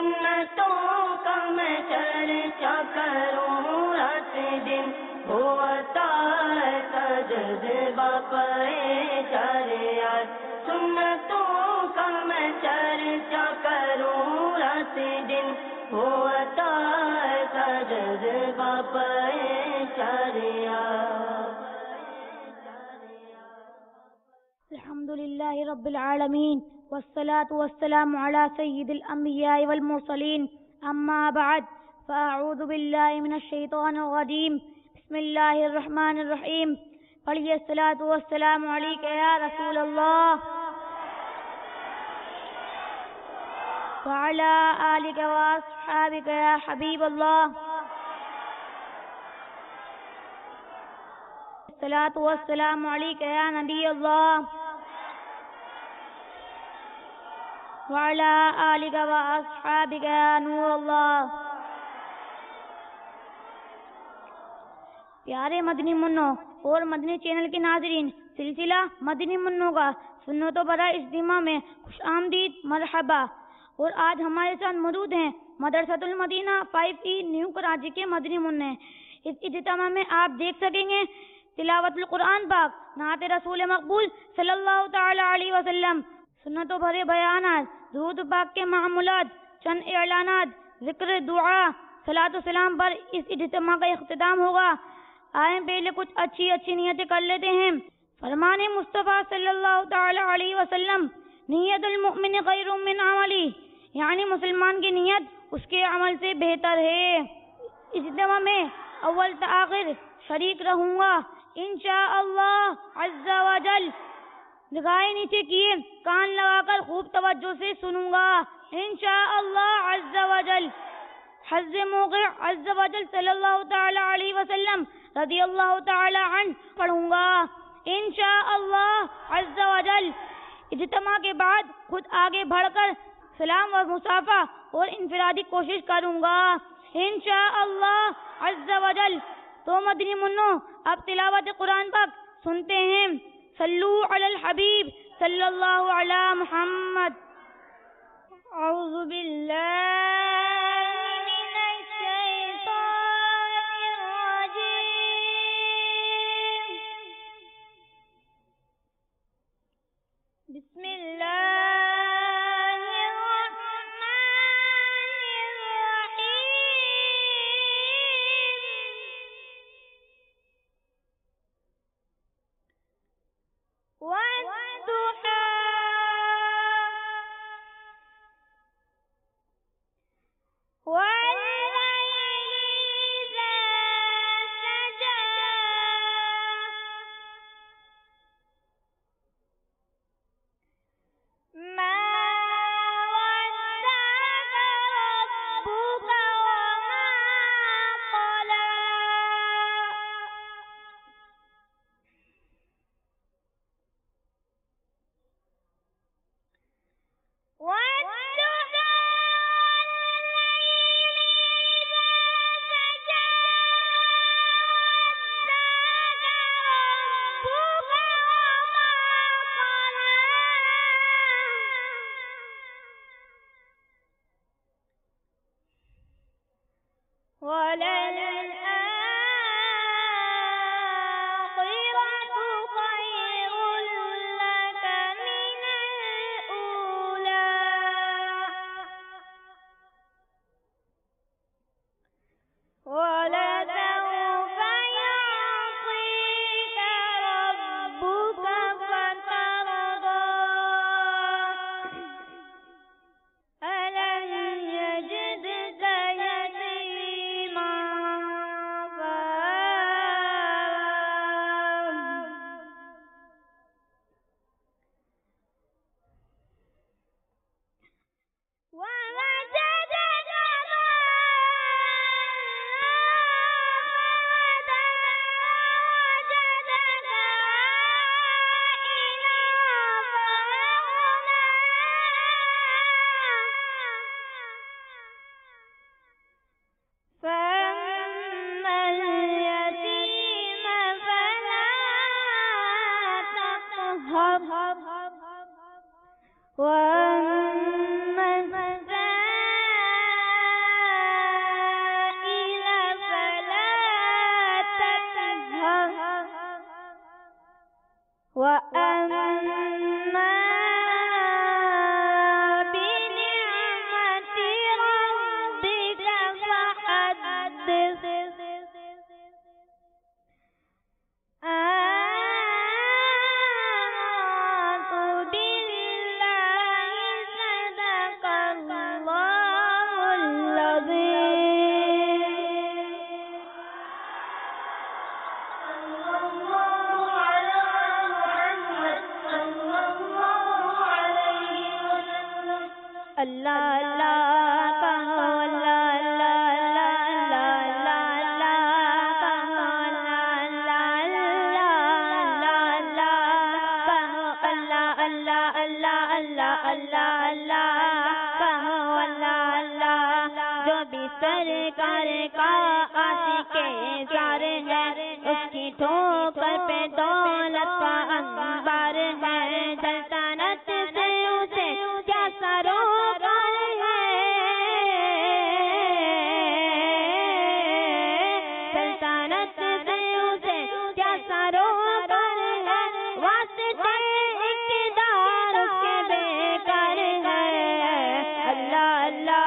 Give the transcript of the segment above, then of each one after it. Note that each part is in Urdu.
سنتوں کا میں چرچا کروں رات دن، ہوتا ہے جذبہ پریشان، سنتوں کا میں چرچا کروں رات دن، ہوتا ہے جذبہ پریشان۔ الحمد للہ رب العالمین والصلاة والسلام على سید الانبیاء والمرسلین، اما بعد فاعوذ باللہ من الشیطان الرجیم، بسم اللہ الرحمن الرحیم۔ پڑھیے الصلاۃ والسلام علیک یا رسول اللہ وعلی آلک واصحابک یا حبیب اللہ۔ الصلاۃ والسلام علیک یا نبی اللہ وعلی آلک واصحابک یا نور اللہ۔ پیارے مدنی منوں اور مدنی چینل کے ناظرین، سلسلہ مدنی منوں کا سنتوں برا اجتماع میں خوش آمدید، مرحبا۔ اور آج ہمارے ساتھ موجود ہیں مدرسۃ المدینہ 5E نیو کراچی کے مدنی منع۔ اس اجتماع میں آپ دیکھ سکیں گے تلاوت القرآن پاک، نعت رسول مقبول صلی اللہ تعالی علیہ وسلم، سنتوں بھرے بیانات، درود پاک کے معمولات، چند اعلانات، ذکر، دعا، صلاۃ و سلام پر اس اجتماع کا اختتام ہوگا۔ آئیں پہلے کچھ اچھی نیتیں کر لیتے ہیں۔ فرمان مصطفیٰ صلی اللہ تعالی علیہ وسلم، نیت المؤمن خیر من عملی، یعنی مسلمان کی نیت اس کے عمل سے بہتر ہے۔ اجتماع میں اول تا آخر شریک رہوں گا انشاءاللہ عز و جل۔ نگاہیں نیچے کیے، کان لگا کر خوب توجہ سے سنوں گا انشاءاللہ عز و جل۔ حض موقع عز و جل صلی اللہ تعالی علیہ وسلم رضی اللہ تعالی عنہ پڑھوں گا انشاءاللہ عز و جل۔ اجتماع کے بعد خود آگے بڑھ کر سلام و مصافحہ اور انفرادی کوشش کروں گا انشاءاللہ عز و جل۔ تو مدنی منوں اب تلاوت قرآن پاک سنتے ہیں۔ صلو علی الحبیب صلی اللہ علی محمد۔ اعوذ باللہ من الشیطان الرجیم، بسم اللہ سرکار کا عاشق زار ہے، اس کی ٹھوکر پہ دولت کا انبار ہے، سلطنت سے اسے کیا سروکار ہے، سلطنت سے اسے کیا سروکار ہے، واسطے اقتدار اس کے بیکار ہے، اللہ اللہ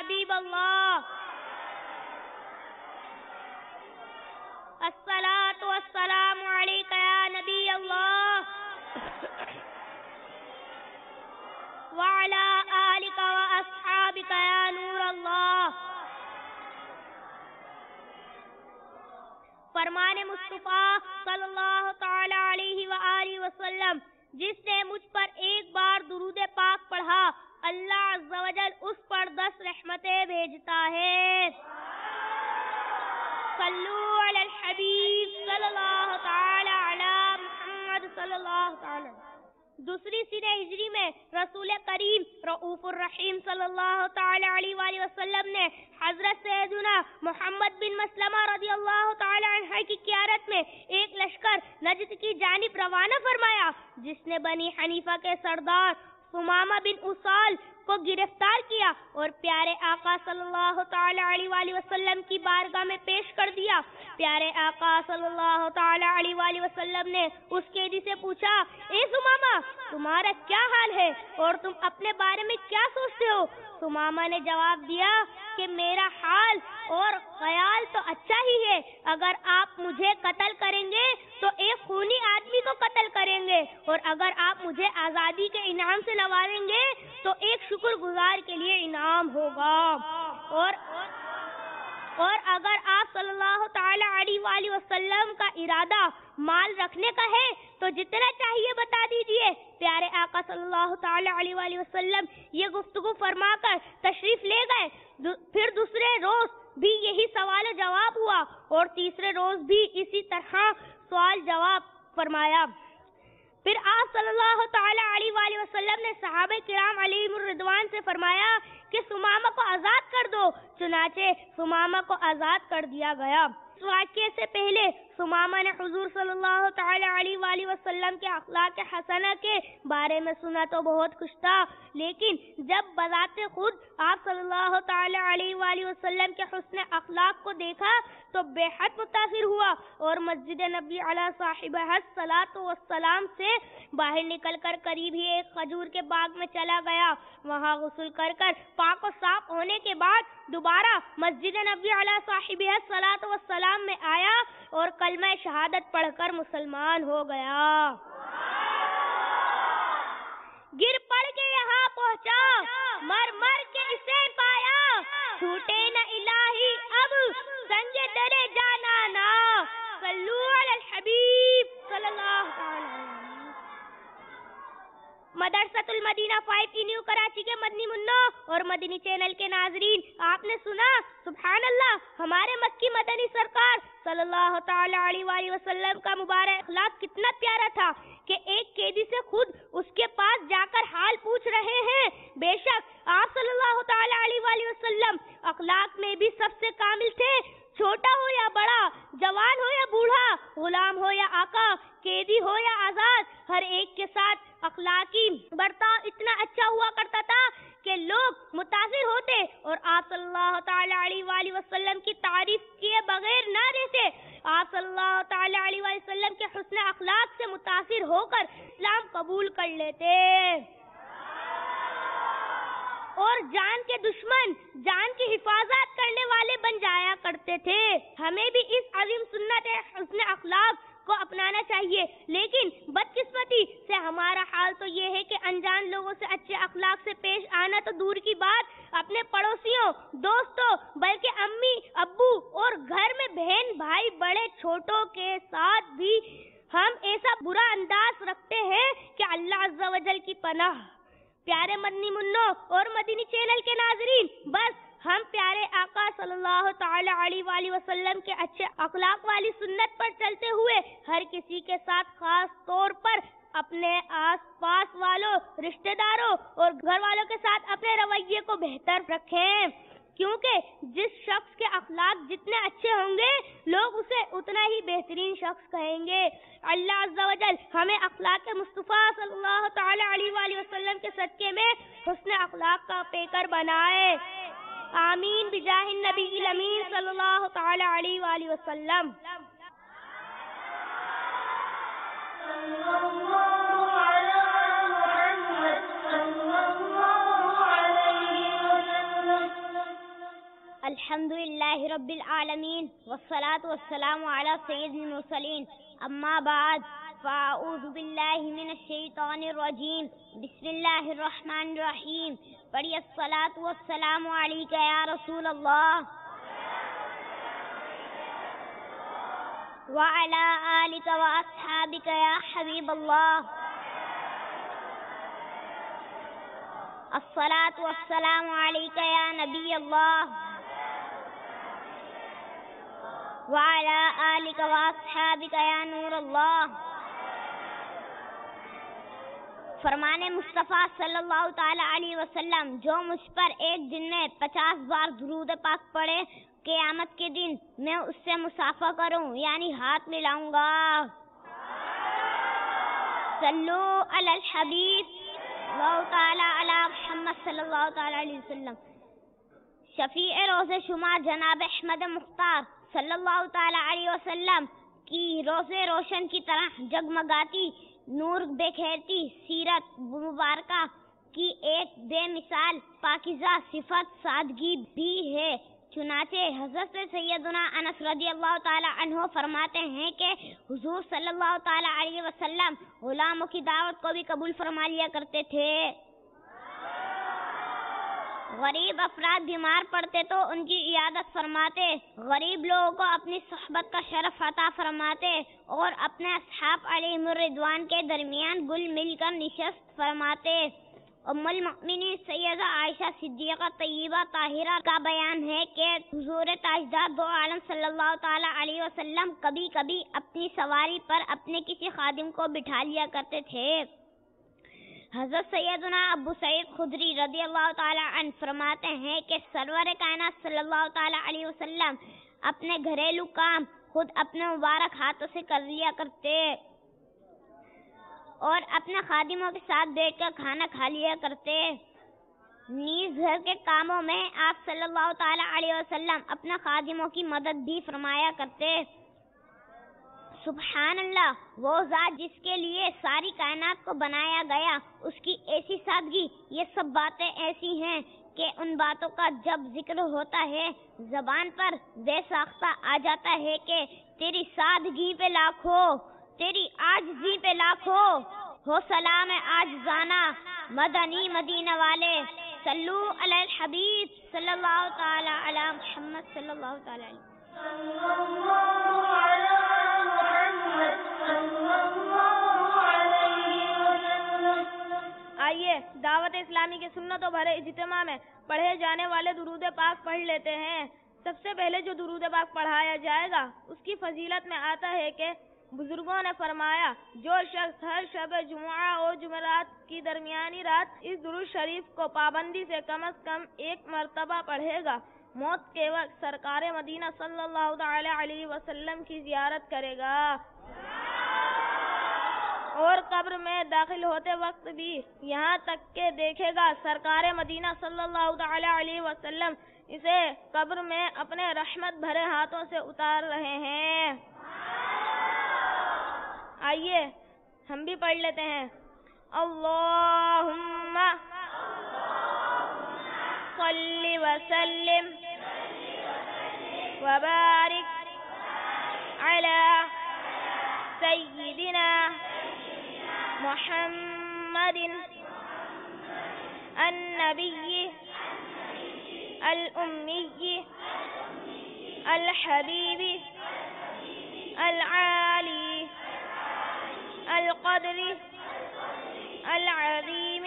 الصلاة والسلام علیک یا نبی اللہ وعلی آلک واصحابک یا نور اللہ. فرمان مصطفیٰ صلی اللہ تعالی علیہ وآلہ وسلم: جس نے مجھ پر ایک بار درود پاک پڑھا اللہ عز و جل اس پر 10 رحمتیں بھیجتا ہے. صلو علی الحبیب صلی اللہ تعالی علی محمد صلی اللہ تعالی. دوسری سینہ ہجری میں رسول کریم رؤوف الرحیم صلی اللہ تعالی علیہ وآلہ وسلم نے حضرت سیدنا محمد بن مسلمہ رضی اللہ تعالی عنہ کی قیادت میں ایک لشکر نجد کی جانب روانہ فرمایا، جس نے بنی حنیفہ کے سردار ثمامہ بن اسال کو گرفتار کیا اور پیارے آقا صلی اللہ تعالی علیہ وآلہ وسلم کی بارگاہ میں پیش کر دیا. پیارے آقا صلی اللہ تعالی علیہ وآلہ وسلم نے اس قیدی سے پوچھا، اے ثمامہ تمہارا کیا حال ہے اور تم اپنے بارے میں کیا سوچتے ہو؟ ثمامہ نے جواب دیا کہ میرا حال اور خیال تو اچھا ہی ہے، اگر آپ مجھے قتل کریں گے تو ایک خونی آدمی کو قتل کریں گے، اور اگر آپ مجھے آزادی کے انعام سے نوازیں گے تو ایک شکر گزار کے لیے انعام ہوگا، اور اگر آپ صلی اللہ تعالی علیہ وآلہ وسلم کا ارادہ مال رکھنے کا ہے تو جتنا چاہیے بتا دیجئے. پیارے آقا صلی اللہ تعالی علیہ وآلہ وسلم یہ گفتگو فرما کر تشریف لے گئے. پھر دوسرے روز بھی یہی سوال و جواب ہوا اور تیسرے روز بھی اسی طرح سوال جواب فرمایا. پھر آپ صلی اللہ تعالی علیہ وآلہ وسلم نے صحابہ کرام علیہم الرضوان سے فرمایا کہ ثمامہ کو آزاد کر دو. چنانچہ ثمامہ کو آزاد کر دیا گیا. اس واقعے سے پہلے ثمامہ نے حضور صلی اللہ تعالی علیہ وآلہ وسلم کے اخلاق حسنہ کے بارے میں سنا تو بہت خوش تھا، لیکن جب بذات خود آپ صلی اللہ تعالی علیہ وآلہ وسلم کے حسن اخلاق کو دیکھا تو بے حد متاثر ہوا اور مسجد نبی علیہ صاحبہ الصلاۃ والسلام سے باہر نکل کر قریب ہی ایک کھجور کے باغ میں چلا گیا. وہاں غسل کر پاک و صاف ہونے کے بعد دوبارہ مسجد نبی علیہ صاحبہ الصلاۃ والسلام میں آیا اور کلمہ شہادت پڑھ کر مسلمان ہو گیا. گر پڑ کے یہاں پہنچا، مر مر کے اسے پایا، چھوٹے نہ الہی اب سنگ درے جانا نا. صلو علی الحبیب صلی اللہ علیہ وسلم. مدرسۃ المدینہ 5 نیو کراچی کے مدنی منوں اور مدنی چینل کے ناظرین، آپ نے سنا سبحان اللہ ہمارے مکی مدنی سرکار صلی اللہ تعالی علیہ وآلہ وسلم کا مبارک اخلاق کتنا پیارا تھا کہ ایک قیدی سے خود اس کے پاس جا کر حال پوچھ رہے ہیں. بے شک آپ صلی اللہ تعالی علیہ وآلہ وسلم اخلاق میں بھی سب سے کامل تھے. چھوٹا ہو یا بڑا، جوان ہو یا بوڑھا، غلام ہو یا آقا، قیدی ہو یا آزاد، ہر ایک کے ساتھ اخلاقی برتاؤ اتنا اچھا ہوا کرتا تھا کہ لوگ متاثر ہوتے اور آپ صلی اللہ تعالی علیہ وآلہ وسلم کی تعریف کیے بغیر نہ رہتے. آپ صلی اللہ تعالی علیہ وآلہ وسلم کے حسن اخلاق سے متاثر ہو کر اسلام قبول کر لیتے اور جان کے دشمن جان کی حفاظت کرنے والے بن جایا کرتے تھے. ہمیں بھی اس عظیم سنت حسن اخلاق کو اپنانا چاہیے، لیکن بدقسمتی سے ہمارا حال تو یہ ہے کہ انجان لوگوں سے اچھے اخلاق سے پیش آنا تو دور کی بات، اپنے پڑوسیوں، دوستوں، بلکہ امی ابو اور گھر میں بہن بھائی بڑے چھوٹوں کے ساتھ بھی ہم ایسا برا انداز رکھتے ہیں کہ اللہ عز و جل کی پناہ. پیارے مدنی منوں اور مدنی چینل کے ناظرین، بس ہم پیارے آقا صلی اللہ تعالی علیہ وآلہ وسلم کے اچھے اخلاق والی سنت پر چلتے ہوئے ہر کسی کے ساتھ خاص طور پر اپنے آس پاس والوں، رشتہ داروں اور گھر والوں کے ساتھ اپنے رویے کو بہتر رکھیں، کیونکہ جس شخص کے اخلاق جتنے اچھے ہوں گے لوگ اسے اتنا ہی بہترین شخص کہیں گے. اللہ عز و جل ہمیں اخلاق مصطفیٰ صلی اللہ تعالی علیہ وآلہ وسلم کے صدقے میں حسن اخلاق کا پیکر بنائے. آمین بجاہ النبی الامین صلی اللہ تعالی علیہ وآلہ وسلم. الحمدللہ رب العالمین والصلاة والسلام علی سید المرسلین اما بعد فاعوذ باللہ من الشیطان الرجیم بسم اللہ الرحمن الرحیم پڑھی الصلاة والسلام علیک یا رسول اللہ وعلی آلک واصحابک یا حبیب اللہ الصلاة والسلام علیک یا نبی اللہ وعلی آلک واصحابک یا نور اللہ. فرمان مصطفیٰ صلی اللہ تعالی علیہ وسلم جو مجھ پر ایک دن میں 50 بار درود پاک پڑھے قیامت کے دن میں اس سے مصافحہ کروں یعنی ہاتھ ملاؤں گا. صلو علی الحبیب اللہ تعالی علی محمد صلی اللہ تعالی علیہ وسلم. شفیع روز شمار جناب احمد مختار صلی اللہ تعالی علیہ وسلم کی روز روشن کی طرح جگمگاتی نور بکھیرتی سیرت مبارکہ کی ایک بے مثال پاکیزہ صفت سادگی بھی ہے. چنانچہ حضرت سیدنا انس رضی اللہ تعالی عنہ فرماتے ہیں کہ حضور صلی اللہ تعالی علیہ وسلم غلاموں کی دعوت کو بھی قبول فرما لیا کرتے تھے. غریب افراد بیمار پڑتے تو ان کی عیادت فرماتے، غریب لوگوں کو اپنی صحبت کا شرف عطا فرماتے اور اپنے اصحاب علیہم الرضوان کے درمیان گل مل کر نشست فرماتے. ام المؤمنین سیدہ عائشہ صدیقہ طیبہ طاہرہ کا بیان ہے کہ حضور تاجدار دو عالم صلی اللہ تعالی علیہ وسلم کبھی کبھی اپنی سواری پر اپنے کسی خادم کو بٹھا لیا کرتے تھے. حضرت سیدنا ابو سعید خدری رضی اللہ تعالی عنہ فرماتے ہیں کہ سرور کائنات صلی اللہ تعالی علیہ وسلم اپنے گھریلو کام خود اپنے مبارک ہاتھوں سے کر لیا کرتے اور اپنے خادموں کے ساتھ بیٹھ کر کھانا کھا لیا کرتے. نیز گھر کے کاموں میں آپ صلی اللہ تعالی علیہ وسلم اپنے خادموں کی مدد بھی فرمایا کرتے. سبحان اللہ، وہ ذات جس کے لیے ساری کائنات کو بنایا گیا، اس کی ایسی سادگی. یہ سب باتیں ایسی ہیں کہ ان باتوں کا جب ذکر ہوتا ہے زبان پر بے ساختہ آ جاتا ہے کہ تیری سادگی پہ لاکھوں، تیری عاجزی پہ لاکھوں ہو سلام عاجزانہ مدنی مدینہ والے. صلو علی الحبیب صلی اللہ تعالی علی محمد صلی اللہ تعالی علیہ. آئیے دعوت اسلامی کے سنتوں بھرے اجتماع میں پڑھے جانے والے درود پاک پڑھ لیتے ہیں. سب سے پہلے جو درود پاک پڑھایا جائے گا اس کی فضیلت میں آتا ہے کہ بزرگوں نے فرمایا جو شخص ہر شب جمعہ اور جمعرات کی درمیانی رات اس درود شریف کو پابندی سے کم از کم 1 مرتبہ پڑھے گا، موت کے وقت سرکار مدینہ صلی اللہ تعالی علیہ وسلم کی زیارت کرے گا اور قبر میں داخل ہوتے وقت بھی یہاں تک کہ دیکھے گا سرکار مدینہ صلی اللہ تعالی علیہ وسلم اسے قبر میں اپنے رحمت بھرے ہاتھوں سے اتار رہے ہیں. آئیے ہم بھی پڑھ لیتے ہیں. اللہم صلی وسلم وبارک علی سیدنا محمد النبی الأمی الحبیب العالی القدر العظیم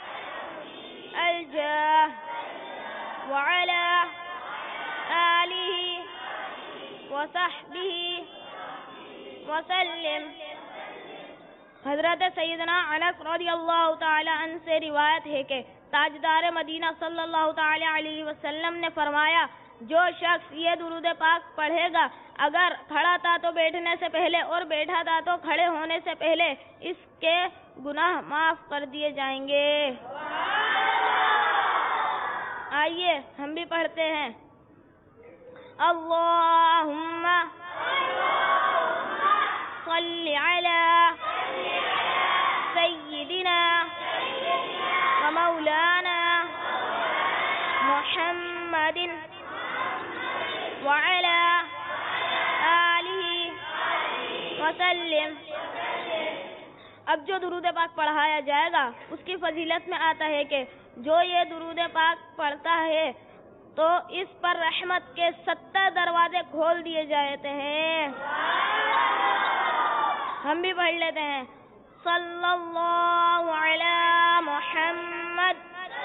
الجاہ وعلى آلہ وصحبہ وسلم. حضرت سیدنا انس رضی اللہ تعالی عنہ سے روایت ہے کہ تاجدار مدینہ صلی اللہ تعالی علیہ وسلم نے فرمایا جو شخص یہ درود پاک پڑھے گا اگر کھڑا تھا تو بیٹھنے سے پہلے اور بیٹھا تھا تو کھڑے ہونے سے پہلے اس کے گناہ معاف کر دیے جائیں گے. آئیے ہم بھی پڑھتے ہیں. اللہم صلی علی سیدنا و مولانا محمد وسلم. اب جو درود پاک پڑھایا جائے گا اس کی فضیلت میں آتا ہے کہ جو یہ درود پاک پڑھتا ہے تو اس پر رحمت کے 70 دروازے کھول دیے جاتے ہیں. ہم بھی پڑھ لیتے ہیں. صلی اللہ علی محمد.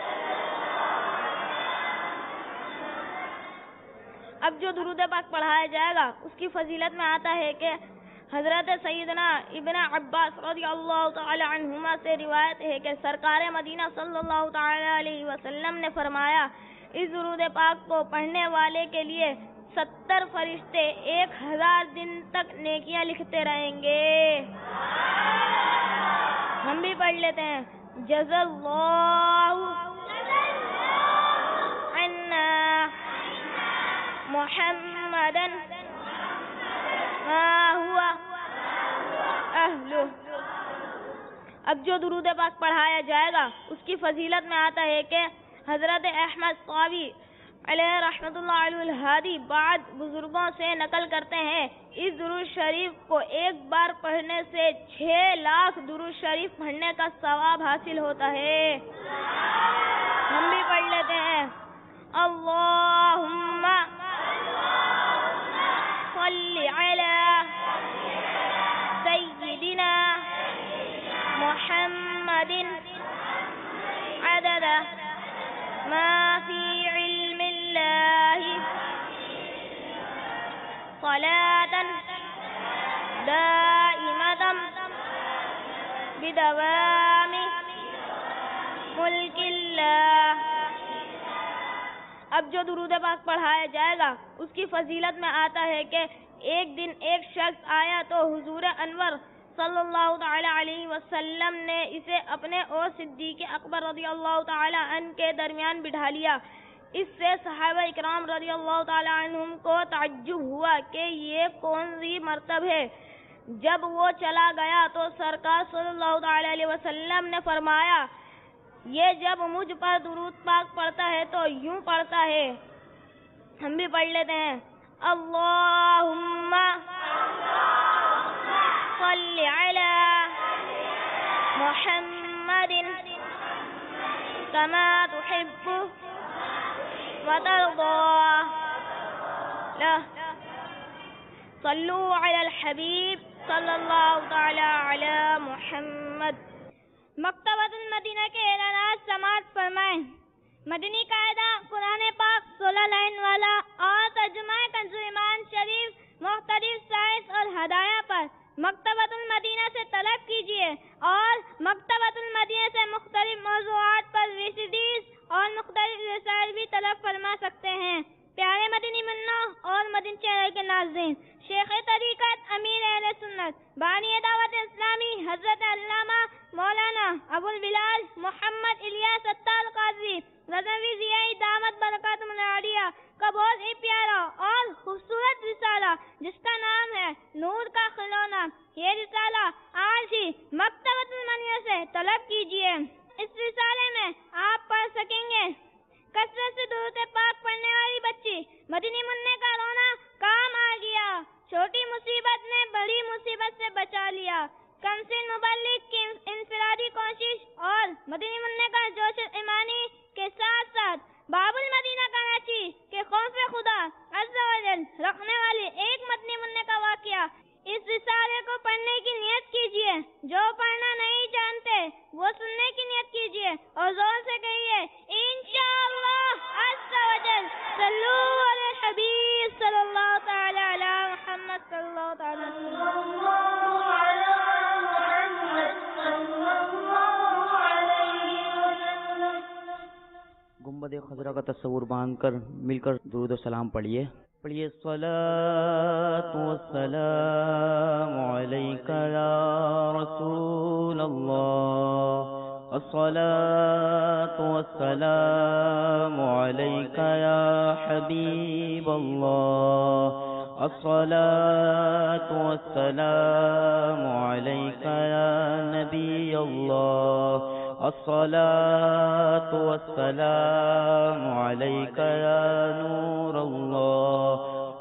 اب جو درود پاک پڑھایا جائے گا اس کی فضیلت میں آتا ہے کہ حضرت سیدنا ابن عباس رضی اللہ تعالی عنہما سے روایت ہے کہ سرکار مدینہ صلی اللہ تعالی علیہ وسلم نے فرمایا اس درود پاک کو پڑھنے والے کے لیے 70 فرشتے 1000 دن تک نیکیاں لکھتے رہیں گے. ہم بھی پڑھ لیتے ہیں. جزا اللہ عنا محمدا ما هو اہلہ. اب جو درود پاک پڑھایا جائے گا اس کی فضیلت میں آتا ہے کہ حضرت احمد صاوی علیہ رحمۃ اللہ علیہ الہادی بعد بزرگوں سے نقل کرتے ہیں اس درود شریف کو ایک بار پڑھنے سے 6 لاکھ درود شریف پڑھنے کا ثواب حاصل ہوتا ہے. ہم بھی پڑھ لیتے ہیں. اللہم صلی علی سیدنا محمد عدد ما فی علم اللہ صلاة دائمة بدوام ملک اللہ. اب جو درود پاک پڑھایا جائے گا اس کی فضیلت میں آتا ہے کہ ایک دن ایک شخص آیا تو حضور انور صلی اللہ تعالی علیہ وسلم نے اسے اپنے اور صدیق اکبر رضی اللہ تعالی عنہ کے درمیان بٹھا لیا. اس سے صحابہ اکرام رضی اللہ تعالی عنہم کو تعجب ہوا کہ یہ کون سی مرتبہ ہے. جب وہ چلا گیا تو سرکار صلی اللہ تعالی علیہ وسلم نے فرمایا یہ جب مجھ پر درود پاک پڑھتا ہے تو یوں پڑھتا ہے. ہم بھی پڑھ لیتے ہیں. اللہم صلی علی محمد کما تحب وترضى صلو علی الحبیب صلی اللہ تعالی علی محمد. مکتبۃ المدینہ کے اعلانات سماعت فرمائیں. مدنی قاعدہ قرآن پاک 16 لائن والا اور ترجمہ کنز ایمان شریف مختلف سائز اور ہدایہ پر مکتبۃ المدینہ سے طلب کیجیے اور مکتبۃ المدینہ سے مختلف موضوعات پر VCDs اور مختلف رسائل بھی طلب فرما سکتے ہیں. پیارے مدنی منوں اور مدنی چینل کے ناظرین، شیخ طریقت امیر اہل سنت بانی دعوت اسلامی حضرت علامہ مولانا ابو البلال محمد الیاس ستار قاضی غزنوی ضیائی دامت برکاتہم العالیہ کا بہت ہی پیارا اور خوبصورت رسالہ جس کا نام ہے نور کا کھلونا. یہ رسالہ آج ہی مکتبۃ المدینہ سے طلب کیجیے. اس رسالے میں آپ پڑھ سکیں گے کثرت سے درود پاک پڑھنے والی بچی مدنی منع کا رونا کام آ گیا، چھوٹی مصیبت نے بڑی مصیبت سے بچا لیا، کمسن مبلغ کی انفرادی کوشش اور مدنی منع کا جوش ایمانی کے ساتھ ساتھ باب المدینہ کراچی کے خوف خدا عز و جل رکھنے والی ایک مدنی منع کا واقعہ. اس رسالے کو پڑھنے کی نیت کیجیے. جو پڑھنا نہیں جانتے وہ سننے کی نیت کیجیے اور زور سے کہیے انشاءاللہ عز و جل. صلو علی الحبیب صلی اللہ تعالی علی محمد صلی اللہ تعالی گنبد خضرا کا تصور باندھ کر مل کر درود و سلام پڑھیے. الصلاة والسلام علیک یا رسول اللہ. الصلاة والسلام علیک یا حبیب اللہ. الصلاة والسلام علیک یا نبی اللہ. الصلاة والسلام علیک یا نور اللہ.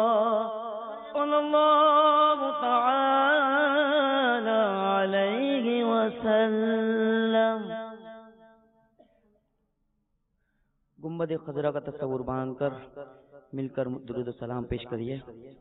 گنبد خضرا کا تصور باندھ کر مل کر درود و سلام پیش کریے.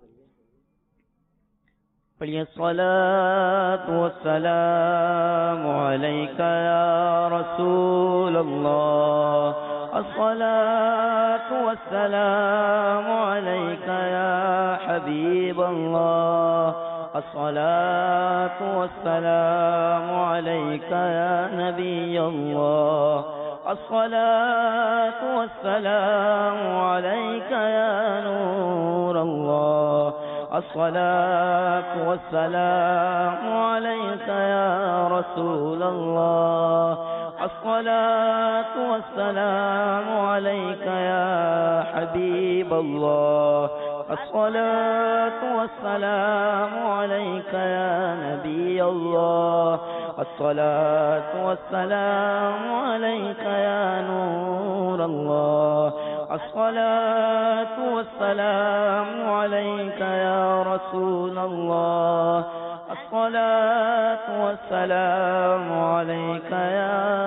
پڑھیے الصلاۃ والسلام علیک یا رسول اللہ، الصلاۃ والسلام علیک یا حبیب اللہ، الصلاۃ والسلام علیک یا نبی اللہ، الصلاۃ والسلام علیک یا نور اللہ، الصلاۃ والسلام علیک یا رسول اللہ، الصلاۃ والسلام علیک یا حبیب اللہ، الصلاۃ والسلام علیک یا نبی اللہ، الصلاۃ والسلام علیک یا نور اللہ، الصلاۃ والسلام علیک یا رسول اللہ، الصلاۃ والسلام علیک یا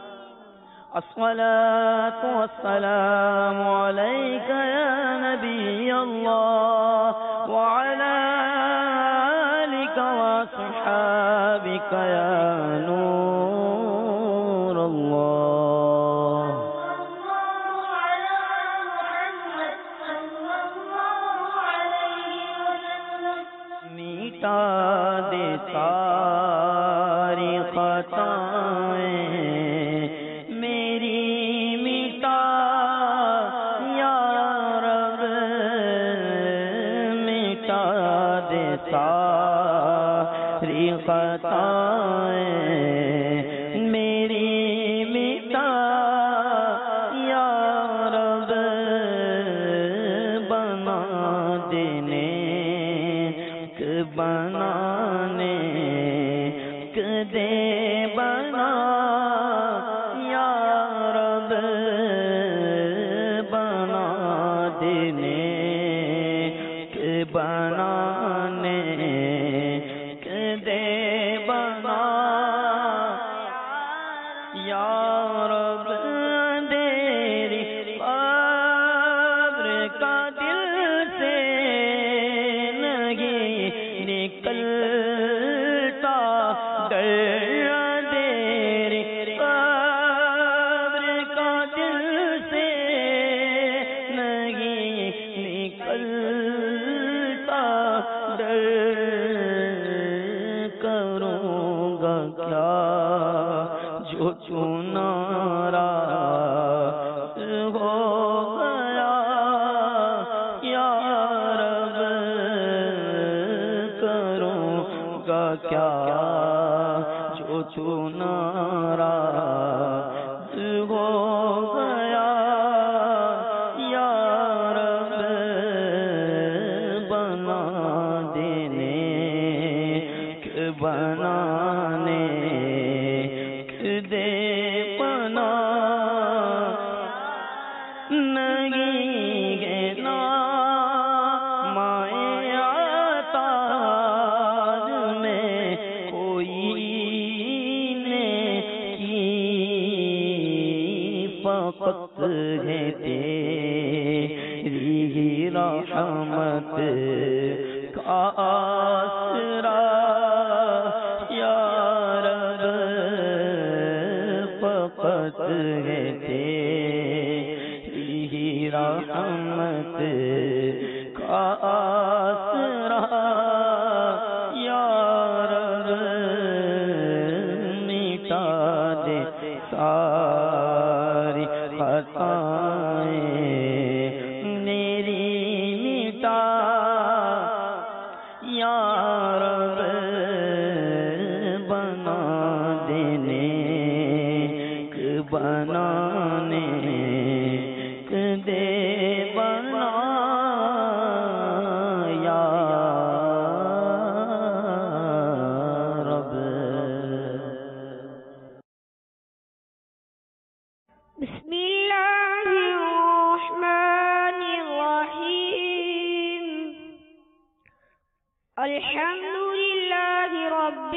الصلاۃ والسلام علیک یا نبی اللہ وعلی آلک وصحابک یا نور اللہ. میٹا دے ساری خطائیں میری، میٹا یا رب، میٹا دے ساری خطائیں میری، میٹا یا رب، بنا دینے بنانے دے بنا یا رب، بنا دینے بنانے دے بنا یا رب، تیری قبر کا دل سے نکلتا ڈر، تیری قبر کا دل سے نہیں نکلتا ڈر، کروں گا کیا جو چنارا ہو گیا یا رب، کیا جو چنارا ہو گیا یا رب، بنا دینے بنانے دے بنا نہیں ہے نا مائے عطا میں کوئی نے کی، فقط ہے تیری ہی رحمت کا آسرا یا رب، فقط ہے تیری ہی رحمت کا آسرا یا رب، مٹا دے ساری خطائیں میری، مٹا یا رب، بنا دینے بنانے دے بنا یا رب. بسم اللہ الرحمن الرحیم، الحمد للہ رب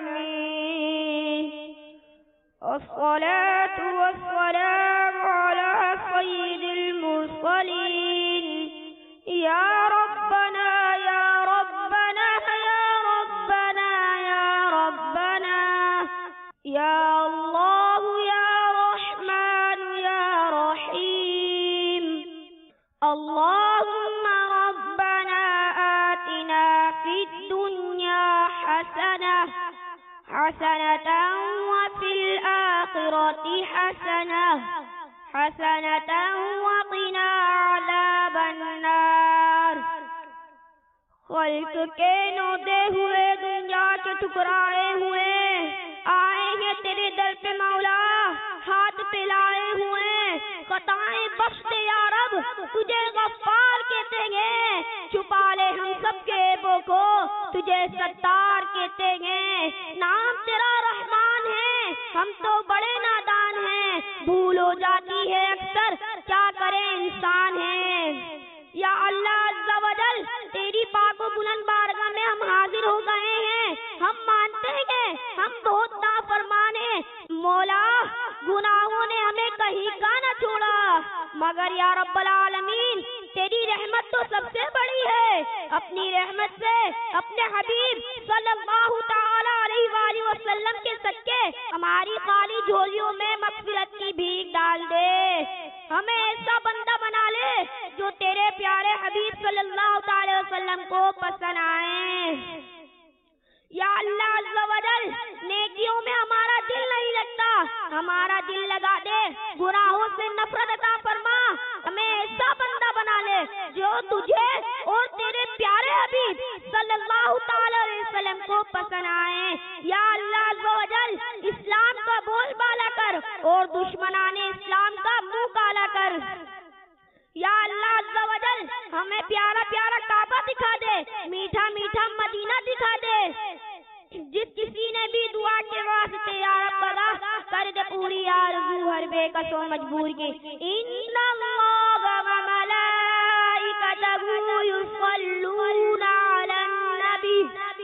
العالمین، والصلاة والسلام على المرسلين يا ربنا يا ربنا يا ربنا يا ربنا يا الله يا رحمن يا رحيم اللهم ربنا آتنا في الدنيا حسنة وفي الآخرة حسنة وقنا عذاب النار. خلق کے نوتے ہوئے دنیا کے ٹکرائے ہوئے آئیں گے تیرے در پہ مولا، ہاتھ پھیلائے ہوئے، خطائیں بخش دے یا رب، تجھے غفار کہتے ہیں، چھپا لے ہم سب کے عیبوں کو، تجھے ستار کہتے ہیں، نام تیرا رحمان ہے، ہم تو بڑے نادان ہیں، بھول ہو جاتی ہے اکثر، کیا کرے انسان ہے. یا اللہ عز و جل تیری پاک و بلند بارگاہ میں ہم حاضر ہو گئے ہیں، ہم مانتے ہیں ہم بہت نافرمان ہیں مولا، گناہوں نے ہمیں کہیں کا نہ چھوڑا، مگر یا رب العالمین تیری رحمت تو سب سے بڑی ہے، اپنی رحمت سے اپنے حبیب صلی اللہ تعالی علیہ وآلہ وسلم کے صدقے ہماری خالی جھولیوں میں مغفرت کی بھیک ڈال دے، ہمیں ایسا بندہ بنا لے جو تیرے پیارے حبیب صلی اللہ تعالی وسلم کو پسند آئے. یا اللہ عز و جل نیکیوں میں ہمارا دل نہیں لگتا، ہمارا دل لگا دے، گناہوں سے نفرت عطا فرما، ہمیں ایسا بندہ بنا لے جو تجھے اور تیرے پیارے حبیب صلی اللہ تعالی علیہ وسلم کو پسند آئے. یا اللہ عز و جل اسلام کا بول بالا کر اور دشمنان اسلام کا منہ کالا کر. یا اللہ عز و جل ہمیں پیارا پیارا کعبہ دکھا دے، میٹھا میٹھا مدینہ دکھا دے. جس کسی نے بھی دعا کے واسطے یا رب ادا کر دے پوری آرزو ہر بے کس و مجبور کی. ان اللہ و ملائکتہ یصلون علی النبی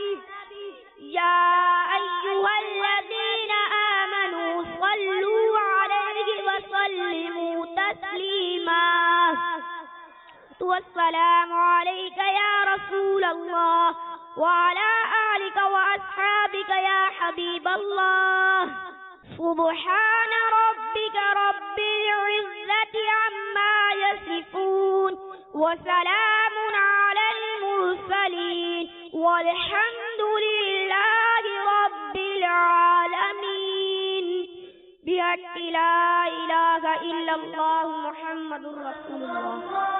یا ایھا الذین آمنوا صلوا علیہ وسلموا تسلیما. والسلام علیک یا رسول اللہ وعلى آلك وأصحابك يا حبيب الله. سبحان ربك رب العزة عما يصفون وسلام على المرسلين والحمد لله رب العالمين. بحق لا إله إلا الله محمد رسول الله.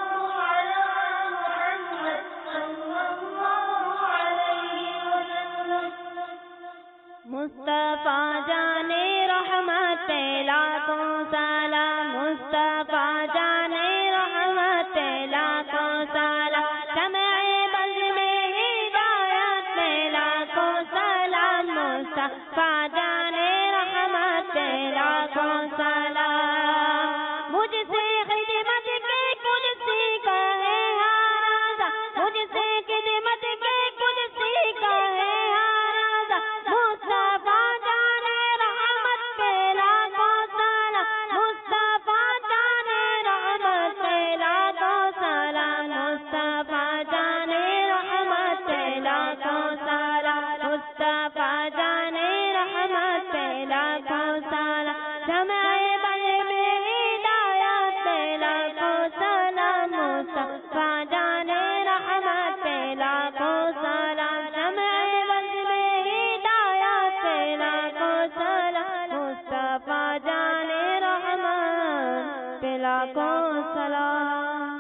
مصطفیٰ جانے رحمت لاکھوں سلام، مصطفیٰ جانے رحمت لاکھوں سلام، شمع بز میں ہدایت لاکھوں سلام، مصطفیٰ جانے رحمت لاکھوں سلام. مجھ سے خدمت کے کچھ سیکھا ہے ہارا، مجھ سے خدمت کے کچھ سیکھا ہے ہارا، مصطفیٰ جانے رحمت پہ لاکھوں سلام، مصطفیٰ جانے رحمت پہ لاکھوں سلام، مصطفیٰ جانے رحمت پہ لاکھوں سلام، مصطفیٰ جانے رحمت پہ لاکھوں سلام. شمع بز میں ہدایت پہ لاکھوں سلام، مصطفیٰ جانے رحمت پہ لاکھوں سلام، شمع بز میں ہدایت پہ لاکھوں سلام، مصطفیٰ جانے رحمت پہ لاکھوں سلام.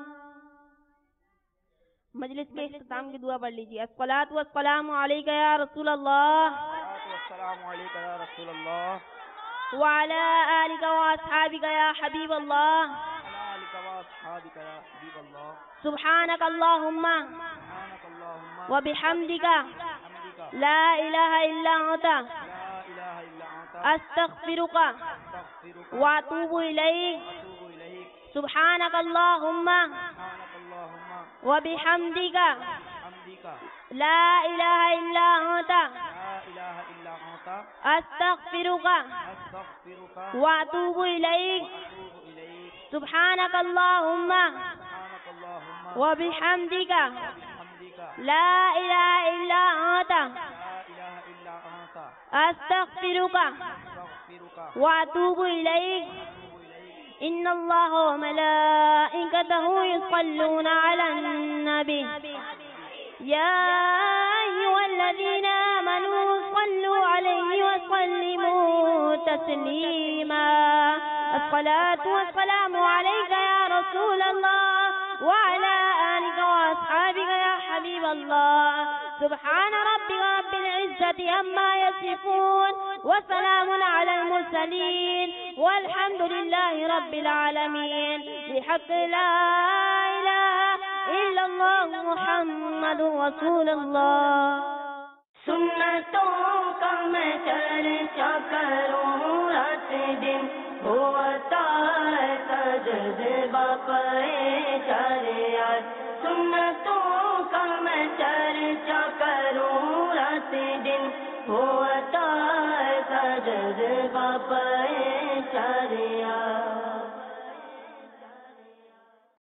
مجلس کے اختتام کی دعا پڑھ لیجیے. الصلاۃ والسلام علیک یا رسول اللہ السلام علیکم یا رسول اللہ وعلى آلك وأصحابك يا حبيب الله. سبحانك اللهم وبحمدك لا إله إلا أنت أستغفرك وأتوب إليك. سبحانك اللهم وبحمدك لا إله إلا أنت أستغفرك وأتوب إليك. سبحانك اللهم وبحمدك لا إله إلا أنت أستغفرك وأتوب إليك إن الله وملائكته يصلون على النبي يا أيها الذين آمنوا صلوا عليه وسلموا تسليما الصلاة والسلام عليك يا رسول الله وعلى آلك وأصحابك يا حبيب الله سبحان ربك رب العزة عما يصفون وسلام على المرسلين والحمد لله رب العالمين بحق لا إله إلا الله محمد رسول الله سنتوں کا میں چرچا کروں رات دن ہوتا ہے جذبہ پریشان سنتوں کا میں چرچا کروں رات دن ہوتا ہے جذبہ پریشان